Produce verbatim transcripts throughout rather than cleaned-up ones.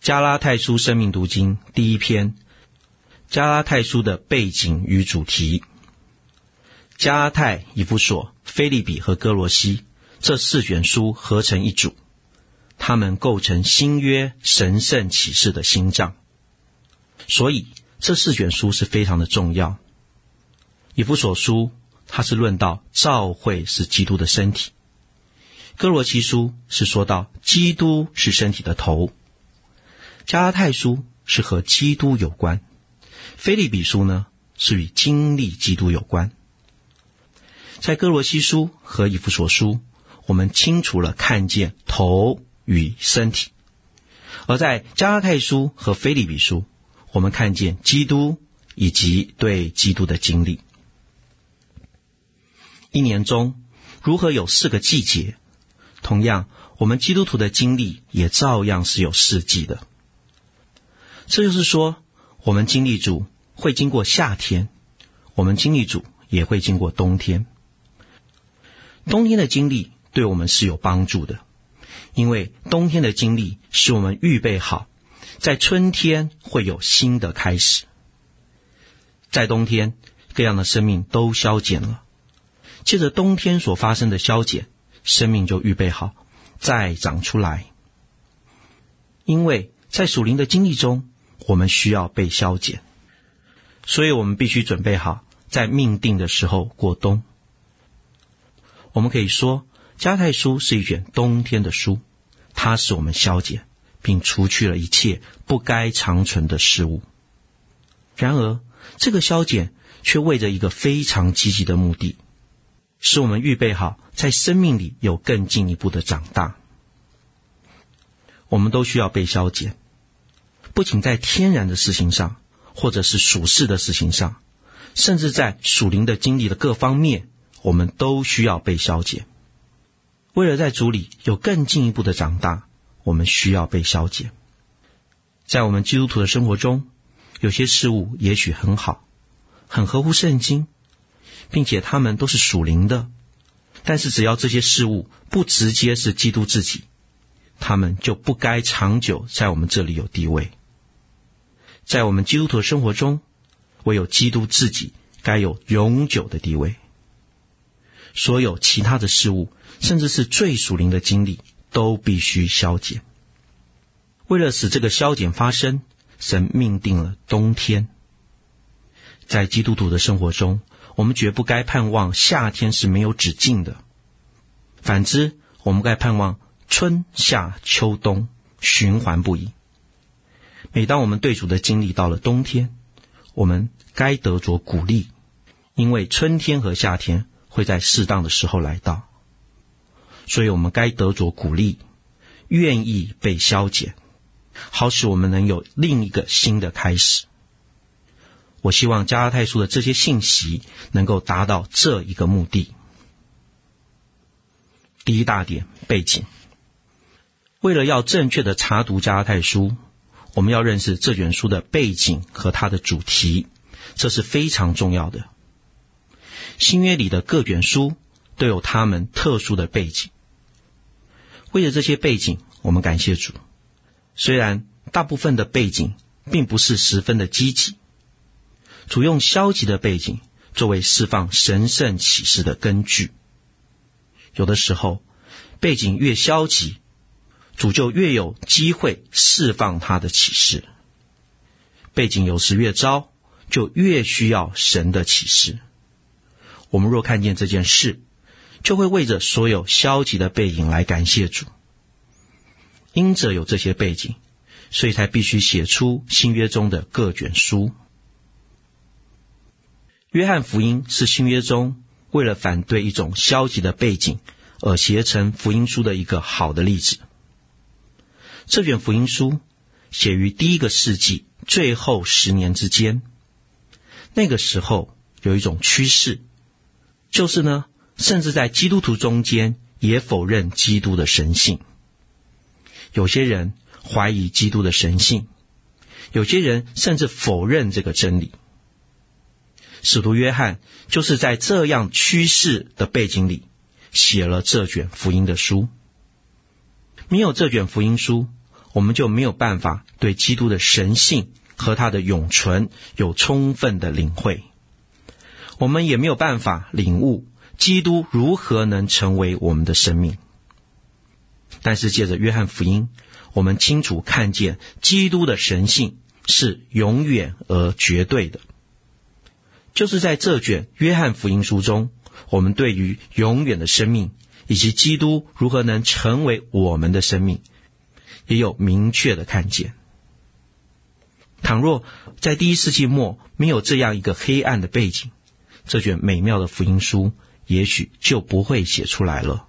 加拉太书生命读经第一篇，加拉太书的背景与主题。加拉太、以弗所、腓立比和哥罗西这四卷书合成一组，它们构成新约神圣启示的心脏。所以这四卷书是非常的重要。以弗所书它是论到教会是基督的身体，哥罗西书是说到基督是身体的头，加拉太书是和基督有关，腓立比书呢是与经历基督有关。在哥罗西书和以弗所书，我们清楚了看见头与身体，而在加拉太书和腓立比书，我们看见基督以及对基督的经历。一年中如何有四个季节，同样我们基督徒的经历也照样是有四季的。这就是说，我们经历主会经过夏天，我们经历主也会经过冬天。冬天的经历对我们是有帮助的，因为冬天的经历使我们预备好，在春天会有新的开始。在冬天，各样的生命都消减了，借着冬天所发生的消减，生命就预备好再长出来。因为在属灵的经历中，我们需要被消减，所以我们必须准备好在命定的时候过冬。我们可以说，加拉太书是一卷冬天的书，它使我们消减，并除去了一切不该长存的事物。然而，这个消减却为着一个非常积极的目的，使我们预备好在生命里有更进一步的长大。我们都需要被消减，不仅在天然的事情上，或者是属世的事情上，甚至在属灵的经历的各方面，我们都需要被消减。为了在主里有更进一步的长大，我们需要被消减。在我们基督徒的生活中，有些事物也许很好，很合乎圣经，并且它们都是属灵的，但是只要这些事物不直接是基督自己，它们就不该长久在我们这里有地位。在我们基督徒的生活中，唯有基督自己该有永久的地位。所有其他的事物，甚至是最属灵的经历，都必须消减。为了使这个消减发生，神命定了冬天。在基督徒的生活中，我们绝不该盼望夏天是没有止境的，反之，我们该盼望春夏秋冬循环不已。每当我们对主的经历到了冬天，我们该得着鼓励，因为春天和夏天会在适当的时候来到，所以我们该得着鼓励，愿意被消减，好使我们能有另一个新的开始。我希望加拉太书的这些信息能够达到这一个目的。第一大点，背景。为了要正确的查读加拉太书，我们要认识这卷书的背景和它的主题，这是非常重要的。新约里的各卷书都有他们特殊的背景。为了这些背景，我们感谢主。虽然大部分的背景并不是十分的积极，主用消极的背景作为释放神圣启示的根据。有的时候，背景越消极，主就越有机会释放他的启示。背景有时越糟，就越需要神的启示。我们若看见这件事，就会为着所有消极的背景来感谢主。因着有这些背景，所以才必须写出新约中的各卷书。约翰福音是新约中为了反对一种消极的背景而写成福音书的一个好的例子。这卷福音书写于第一个世纪最后十年之间，那个时候有一种趋势，就是呢，甚至在基督徒中间也否认基督的神性。有些人怀疑基督的神性，有些人甚至否认这个真理。使徒约翰就是在这样趋势的背景里写了这卷福音的书。没有这卷福音书， 我们就没有办法对基督的神性和他的永存有充分的领会，我们也没有办法领悟基督如何能成为我们的生命。但是借着约翰福音，我们清楚看见基督的神性是永远而绝对的。就是在这卷约翰福音书中，我们对于永远的生命以及基督如何能成为我们的生命也有明确的看见。倘若在第一世纪末没有这样一个黑暗的背景，这卷美妙的福音书也许就不会写出来了。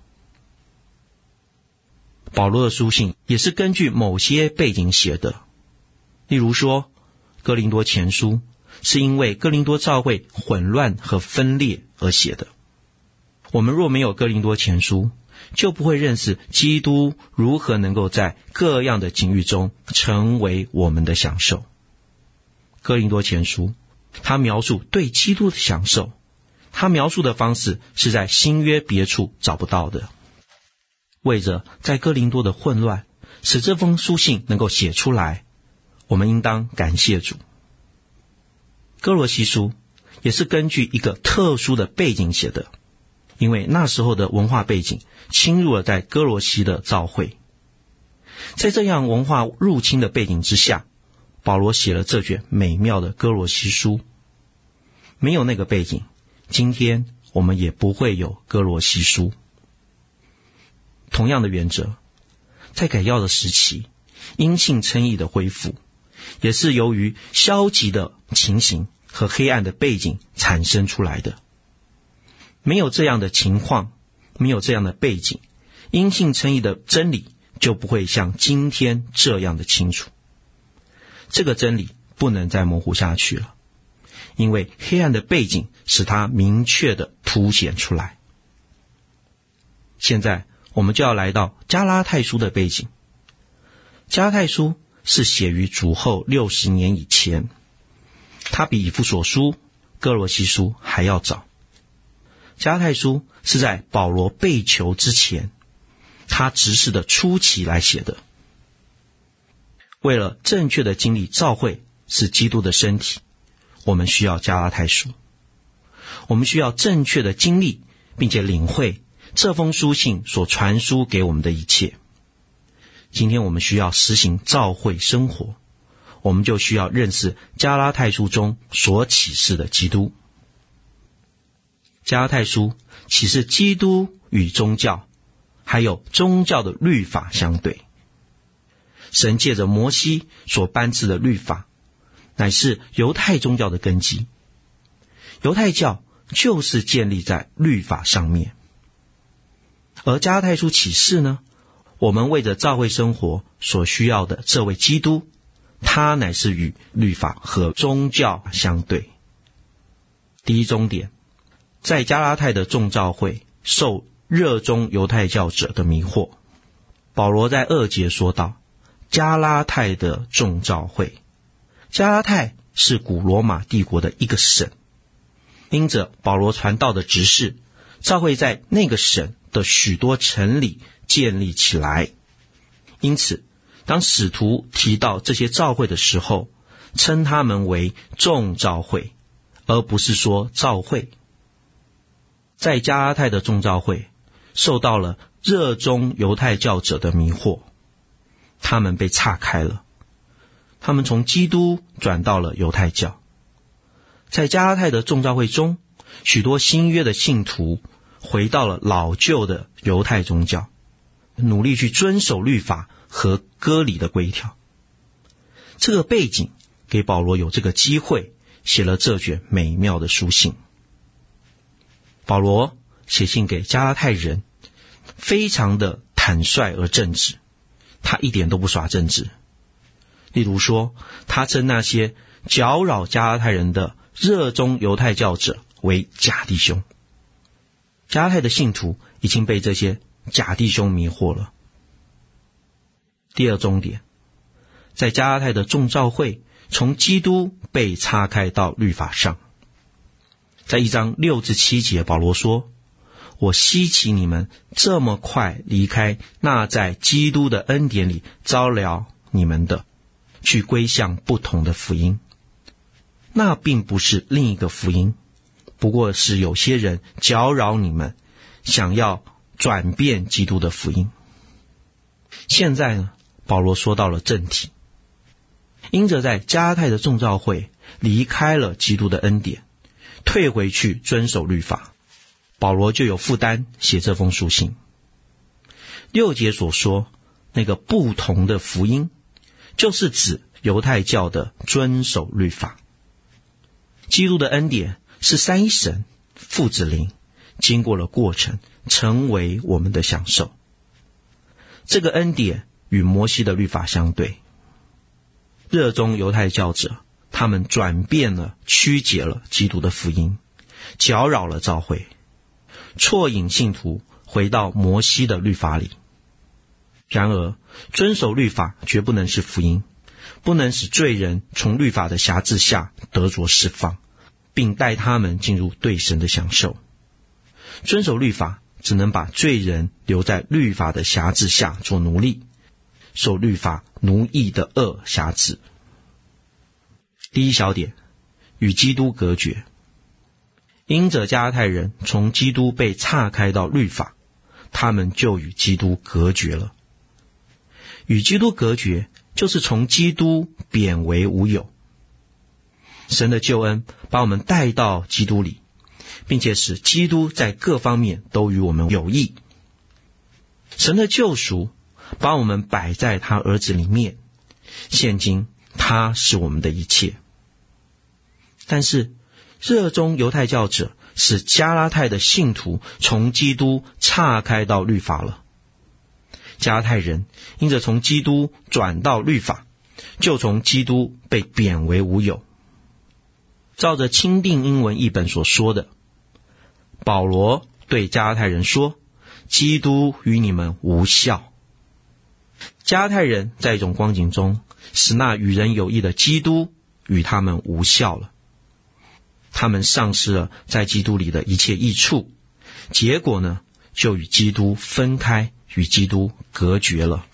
保罗的书信也是根据某些背景写的，例如说哥林多前书是因为哥林多教会混乱和分裂而写的。我们若没有哥林多前书，就不会认识基督如何能够在各样的境遇中成为我们的享受。哥林多前书他描述对基督的享受，他描述的方式是在新约别处找不到的。为着在哥林多的混乱使这封书信能够写出来，我们应当感谢主。哥罗西书也是根据一个特殊的背景写的，因为那时候的文化背景侵入了在哥罗西的教会。在这样文化入侵的背景之下，保罗写了这卷美妙的哥罗西书。没有那个背景，今天我们也不会有哥罗西书。同样的原则，在改教的时期，因信称义的恢复也是由于消极的情形和黑暗的背景产生出来的。没有这样的情况，没有这样的背景，因信称义的真理就不会像今天这样的清楚。这个真理不能再模糊下去了，因为黑暗的背景使它明确地凸显出来。现在我们就要来到加拉太书的背景。加拉太书是写于主后六十年以前，它比以弗所书、哥罗西书还要早。加拉太书是在保罗被囚之前，他执事的初期来写的。为了正确的经历教会是基督的身体，我们需要加拉太书。我们需要正确的经历并且领会这封书信所传输给我们的一切。今天我们需要实行教会生活，我们就需要认识加拉太书中所启示的基督。加拉太书启示基督与宗教，还有宗教的律法相对。神借着摩西所颁赐的律法，乃是犹太宗教的根基。犹太教就是建立在律法上面。而加拉太书启示呢，我们为着教会生活所需要的这位基督，他乃是与律法和宗教相对。第一重点，在加拉太的众教会受热衷犹太教者的迷惑。保罗在二节说道，加拉太的众教会，加拉太是古罗马帝国的一个省，因着保罗传道的职事，教会在那个省的许多城里建立起来。因此当使徒提到这些教会的时候，称他们为众教会，而不是说教会。在加拉太的众教会受到了热衷犹太教者的迷惑，他们被岔开了，他们从基督转到了犹太教。在加拉太的众教会中，许多新约的信徒回到了老旧的犹太宗教，努力去遵守律法和割礼的规条。这个背景给保罗有这个机会写了这卷美妙的书信。保罗写信给加拉太人，非常的坦率而正直，他一点都不耍正直。例如说，他称那些搅扰加拉太人的热衷犹太教者为假弟兄。加拉太的信徒已经被这些假弟兄迷惑了。第二重点，在加拉太的众教会从基督被岔开到律法上。在一章六至七节，保罗说，我希奇你们这么快离开那在基督的恩典里招了你们的，去归向不同的福音。那并不是另一个福音，不过是有些人搅扰你们，想要转变基督的福音。现在呢，保罗说到了正题，因着在加拉太的众召会离开了基督的恩典，退回去遵守律法，保罗就有负担写这封书信。六节所说那个不同的福音，就是指犹太教的遵守律法。基督的恩典是三一神父子灵经过了过程，成为我们的享受。这个恩典与摩西的律法相对。热衷犹太教者，他们转变了，曲解了基督的福音，搅扰了教会，错引信徒回到摩西的律法里。然而，遵守律法绝不能是福音，不能使罪人从律法的辖制下得着释放，并带他们进入对神的享受。遵守律法只能把罪人留在律法的辖制下做奴隶，受律法奴役的恶辖制。第一小点，与基督隔绝。因着加拉太人从基督被岔开到律法，他们就与基督隔绝了。与基督隔绝，就是从基督贬为无有。神的救恩把我们带到基督里，并且使基督在各方面都与我们有益。神的救赎把我们摆在他儿子里面，现今他是我们的一切。但是热衷犹太教者使加拉太的信徒从基督岔开到律法了。加拉太人因着从基督转到律法，就从基督被贬为无有。照着钦定英文译本所说的，保罗对加拉太人说，基督与你们无效。加拉太人在一种光景中，使那与人有益的基督与他们无效了。他们丧失了在基督里的一切益处，结果呢，就与基督分开，与基督隔绝了。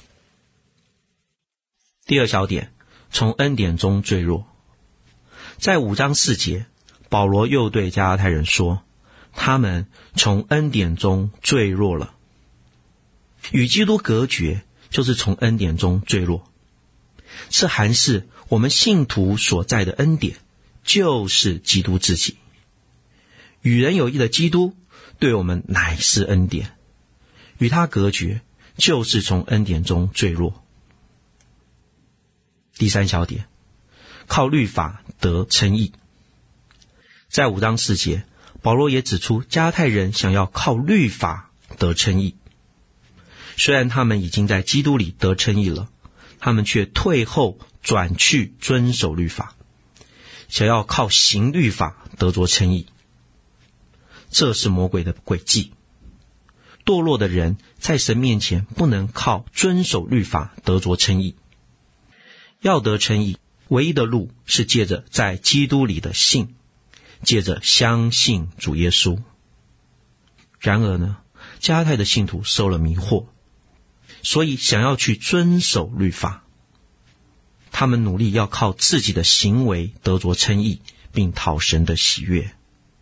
第二小点，从恩典中坠落。在五章四节，保罗又对加拉太人说，他们从恩典中坠落了。与基督隔绝，就是从恩典中坠落。这含是我们信徒所在的恩典，就是基督自己。与人有益的基督，对我们乃是恩典。与他隔绝，就是从恩典中坠落。第三小点，靠律法得称义。在五章四节，保罗也指出加拉太人想要靠律法得称义。虽然他们已经在基督里得称义了，他们却退后转去遵守律法，想要靠行律法得着称义。这是魔鬼的诡计。堕落的人在神面前不能靠遵守律法得着称义。要得称义，唯一的路是借着在基督里的信，借着相信主耶稣。然而呢，加拉太的信徒受了迷惑，所以想要去遵守律法。他们努力要靠自己的行为得着称义，并讨神的喜悦。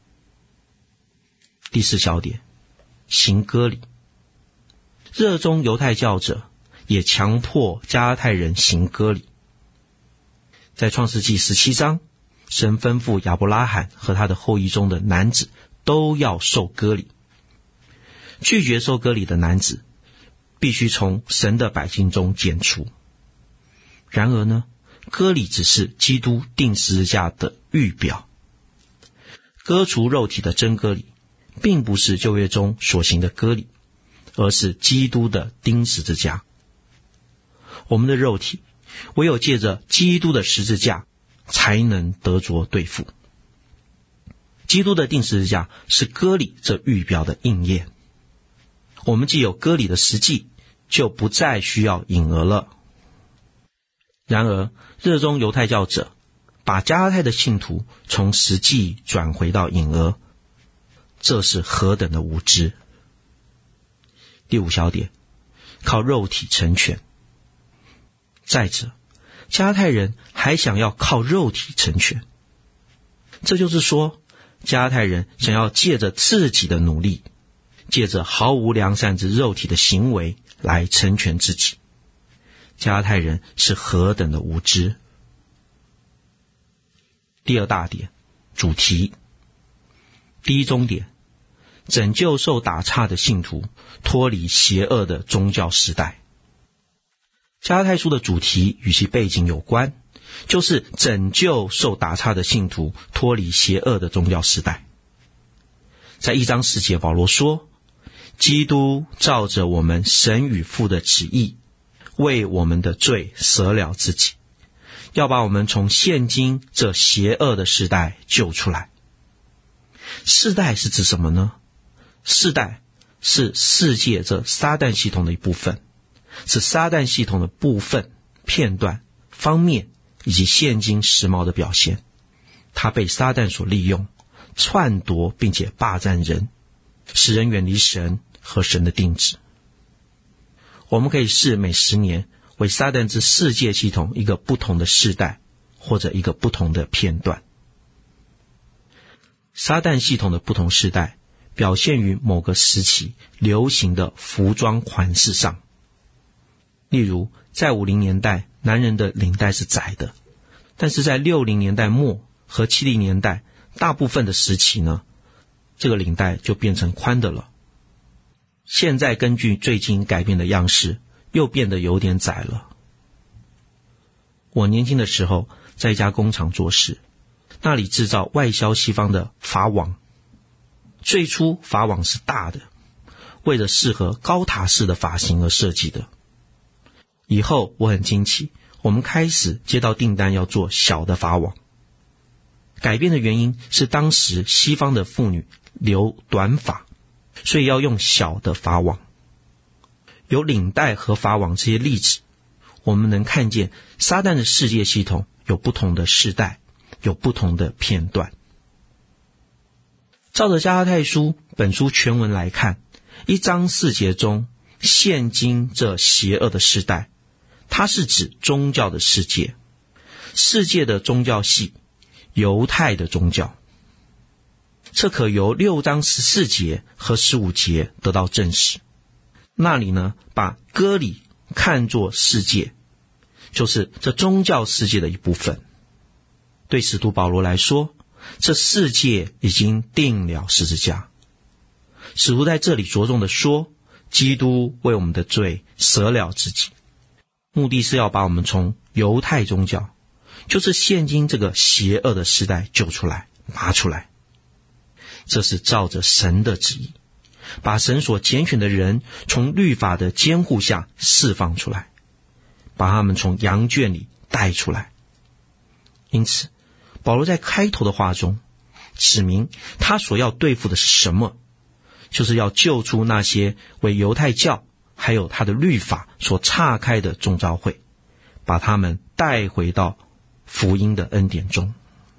第四小点，行割礼。热衷犹太教者也强迫加拉太人行割礼。在创世纪十七章，神吩咐亚伯拉罕和他的后裔中的男子都要受割礼。拒绝受割礼的男子必须从神的百姓中剪除。然而呢，割礼只是基督钉十字架的预表。割除肉体的真割礼并不是旧约中所行的割礼，而是基督的钉十字架。我们的肉体唯有借着基督的十字架才能得着对付。基督的钉十字架是割礼这预表的应验。我们既有割礼的实际，就不再需要引讹了。然而，热衷犹太教者把加拉太的信徒从实际转回到引讹，这是何等的无知！第五小点，靠肉体成全。 再者，加拉太人还想要靠肉体成全。这就是说，加拉太人想要借着自己的努力，借着毫无良善之肉体的行为来成全自己。加拉太人是何等的无知。第二大点，主题。第一中点，拯救受打岔的信徒，脱离邪恶的宗教时代。加拉太书的主题与其背景有关，就是拯救受打岔的信徒，脱离邪恶的宗教时代。在一章四节，保罗说，基督照着我们神与父的旨意，为我们的罪舍了自己，要把我们从现今这邪恶的时代救出来。世代是指什么呢？世代是世界这撒旦系统的一部分，是撒旦系统的部分、片段、方面以及现今时髦的表现。它被撒旦所利用，篡夺并且霸占人，使人远离神和神的定旨。我们可以视每十年为撒旦之世界系统一个不同的世代，或者一个不同的片段。撒旦系统的不同世代表现于某个时期流行的服装款式上。例如，在五零年代，男人的领带是窄的，但是在六零年代末和七零年代大部分的时期呢，这个领带就变成宽的了。现在根据最近改变的样式，又变得有点窄了。我年轻的时候在一家工厂做事，那里制造外销西方的发网。最初发网是大的，为了适合高塔式的发型而设计的。以后我很惊奇，我们开始接到订单要做小的发网。改变的原因是当时西方的妇女留短发，所以要用小的发网。有领带和发网这些例子，我们能看见撒旦的世界系统有不同的世代，有不同的片段。照着加拉太书本书全文来看，一章四节中现今这邪恶的时代，它是指宗教的世界，世界的宗教系，犹太的宗教。这可由六章十四节和十五节得到证实。那里呢，把割礼看作世界，就是这宗教世界的一部分。对使徒保罗来说，这世界已经定了十字架。使徒在这里着重的说，基督为我们的罪舍了自己，目的是要把我们从犹太宗教，就是现今这个邪恶的时代救出来，拔出来。这是照着神的旨意，把神所拣选的人从律法的监护下释放出来，把他们从羊圈里带出来。因此保罗在开头的话中指明他所要对付的是什么，就是要救出那些为犹太教还有他的律法所岔开的众召会，把他们带回到福音的恩典中。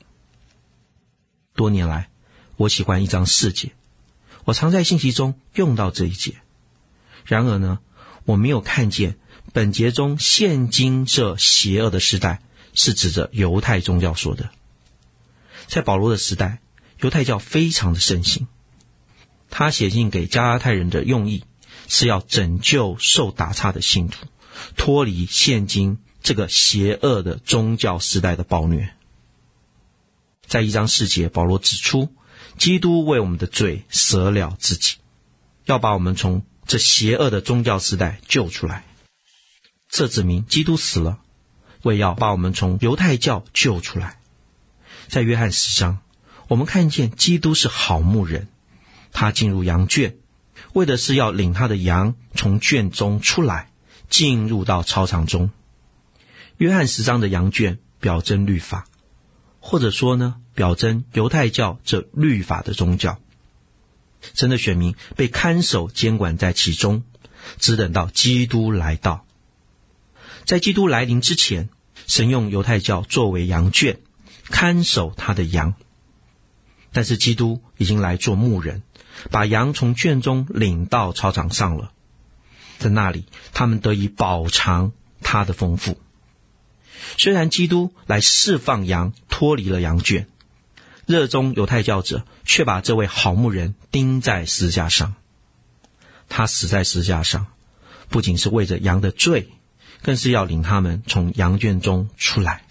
多年来我喜欢一章四节，我常在信息中用到这一节。然而呢，我没有看见本节中现今这邪恶的时代是指着犹太宗教说的。在保罗的时代，犹太教非常的盛行。他写信给加拉太人的用意是要拯救受打岔的信徒，脱离现今这个邪恶的宗教时代的暴虐。在一章四节，保罗指出基督为我们的罪舍了自己，要把我们从这邪恶的宗教时代救出来。这指明基督死了，为要把我们从犹太教救出来。在约翰十章，我们看见基督是好牧人，他进入羊圈，为的是要领他的羊从圈中出来，进入到操场中。约翰十章的羊圈表征律法，或者说呢，表征犹太教这律法的宗教。神的选民被看守监管在其中，只等到基督来到。在基督来临之前，神用犹太教作为羊圈，看守他的羊。但是基督已经来做牧人，把羊从圈中领到操场上了。在那里，他们得以饱尝他的丰富， 虽然基督来释放羊，脱离了羊圈，热衷犹太教者却把这位好牧人钉在十字架上。他死在十字架上，不仅是为着羊的罪，更是要领他们从羊圈中出来。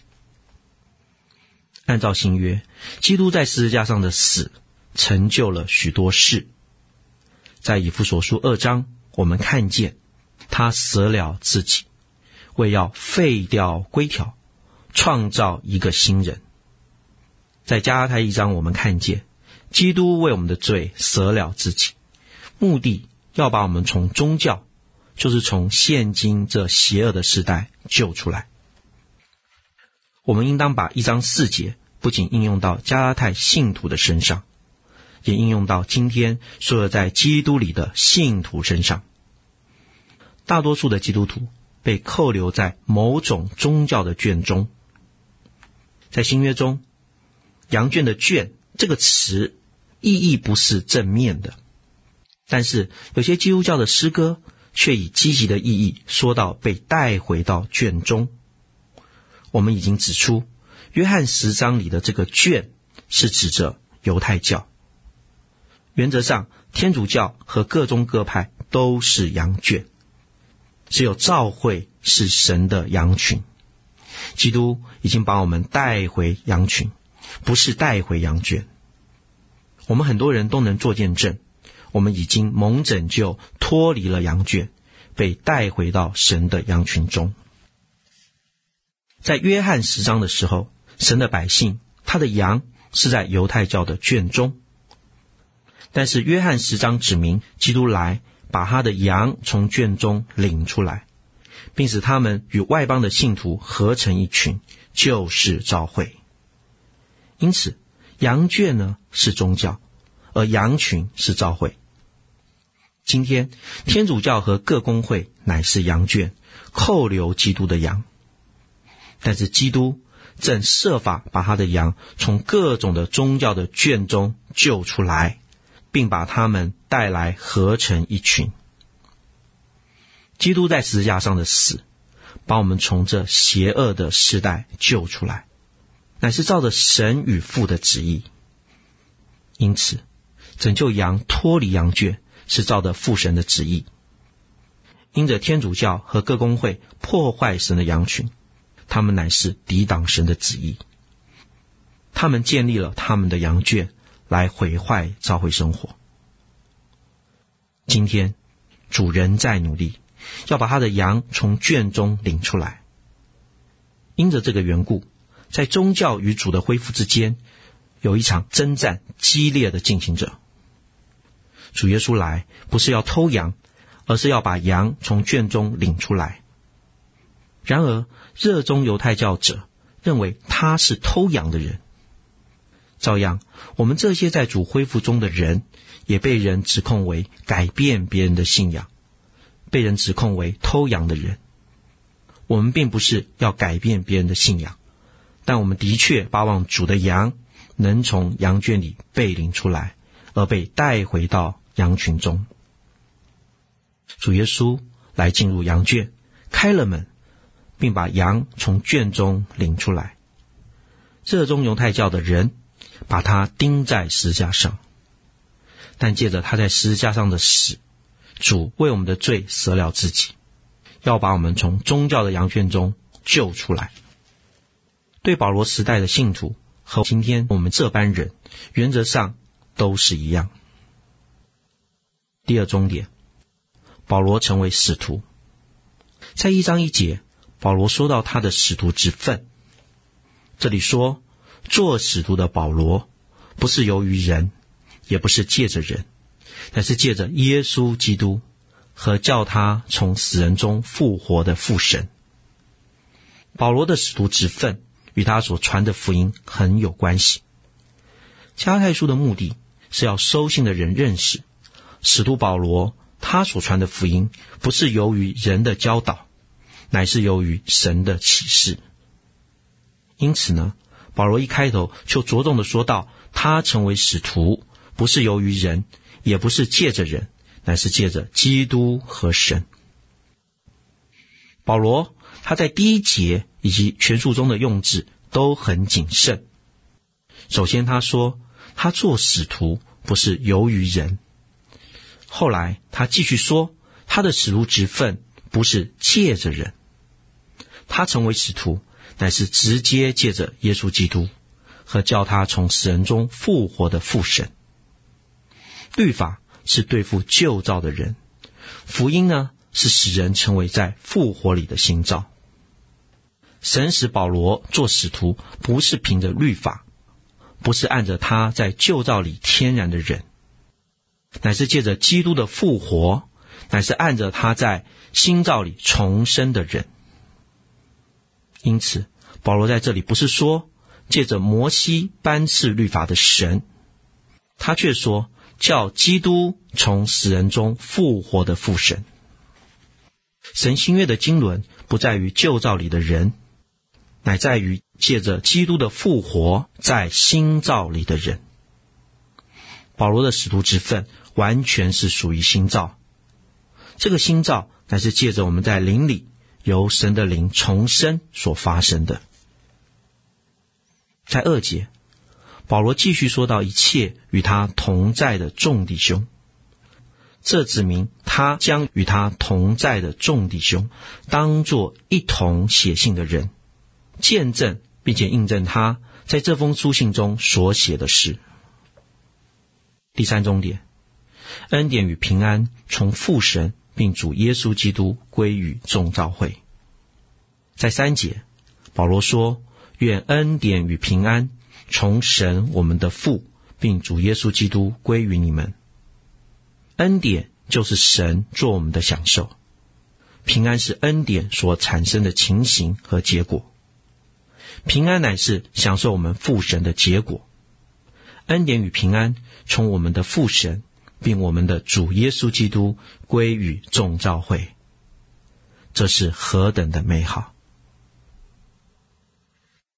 按照新约，基督在十字架上的死成就了许多事。在以弗所书二章，我们看见他舍了自己，为要废掉规条，创造一个新人。在加拉太一章，我们看见基督为我们的罪舍了自己，目的要把我们从宗教，就是从现今这邪恶的时代救出来。我们应当把一章四节不仅应用到加拉太信徒的身上，也应用到今天所有在基督里的信徒身上。大多数的基督徒被扣留在某种宗教的圈中。在新约中，羊圈的圈这个词意义不是正面的，但是有些基督教的诗歌却以积极的意义说到被带回到圈中。我们已经指出，约翰十章里的这个圈是指着犹太教。原则上，天主教和各宗各派都是羊圈，只有教会是神的羊群。基督已经把我们带回羊群，不是带回羊圈。我们很多人都能做见证，我们已经蒙拯救，脱离了羊圈，被带回到神的羊群中。在约翰十章的时候，神的百姓，他的羊是在犹太教的圈中。但是约翰十章指明，基督来把他的羊从圈中领出来，并使他们与外邦的信徒合成一群，就是教会。因此羊圈呢是宗教，而羊群是教会。今天天主教和各公会乃是羊圈，扣留基督的羊。但是基督正设法把他的羊从各种的宗教的圈中救出来，并把他们带来合成一群。基督在十字架上的死，把我们从这邪恶的时代救出来，乃是照着神与父的旨意。因此拯救羊脱离羊圈是照着父神的旨意。因着天主教和各公会破坏神的羊群，他们乃是抵挡神的旨意，他们建立了他们的羊圈来毁坏教会生活。今天主仍在努力，要把他的羊从圈中领出来。因着这个缘故，在宗教与主的恢复之间，有一场征战激烈的进行着。主耶稣来不是要偷羊，而是要把羊从圈中领出来。然而热衷犹太教者认为他是偷羊的人。照样，我们这些在主恢复中的人，也被人指控为改变别人的信仰，被人指控为偷羊的人。我们并不是要改变别人的信仰，但我们的确巴望主的羊能从羊圈里被领出来，而被带回到羊群中。主耶稣来进入羊圈，开了门，并把羊从圈中领出来。热衷犹太教的人把他钉在十字架上，但借着他在十字架上的死，主为我们的罪舍了自己，要把我们从宗教的羊圈中救出来。对保罗时代的信徒和今天我们这般人，原则上都是一样。第二重点，保罗成为使徒。在一章一节，保罗说到他的使徒之分。这里说，做使徒的保罗不是由于人，也不是借着人，乃是借着耶稣基督和叫他从死人中复活的父神。保罗的使徒职分与他所传的福音很有关系。加拉太书的目的是要收信的人认识，使徒保罗他所传的福音不是由于人的教导，乃是由于神的启示。因此呢，保罗一开头就着重的说到，他成为使徒不是由于人，也不是借着人，乃是借着基督和神。保罗他在第一节以及全书中的用字都很谨慎。首先他说，他做使徒不是由于人。后来他继续说，他的使徒职分不是借着人。他成为使徒乃是直接借着耶稣基督和叫他从死人中复活的父神。律法是对付旧造的人，福音呢是使人成为在复活里的新造。神使保罗做使徒不是凭着律法，不是按着他在旧造里天然的人，乃是借着基督的复活，乃是按着他在新造里重生的人。因此保罗在这里不是说借着摩西颁赐律法的神，他却说叫基督从死人中复活的父神。神新约的经纶不在于旧造里的人，乃在于借着基督的复活在新造里的人。保罗的使徒职分完全是属于新造，这个新造乃是借着我们在灵里由神的灵重生所发生的。在二节，保罗继续说到一切与他同在的众弟兄，这指明他将与他同在的众弟兄当作一同写信的人，见证并且印证他在这封书信中所写的事。第三重点，恩典与平安从父神并主耶稣基督归于众教会。在三节，保罗说，愿恩典与平安从神我们的父并主耶稣基督归于你们。恩典就是神做我们的享受，平安是恩典所产生的情形和结果。平安乃是享受我们父神的结果。恩典与平安从我们的父神并我们的主耶稣基督归于众教会，这是何等的美好！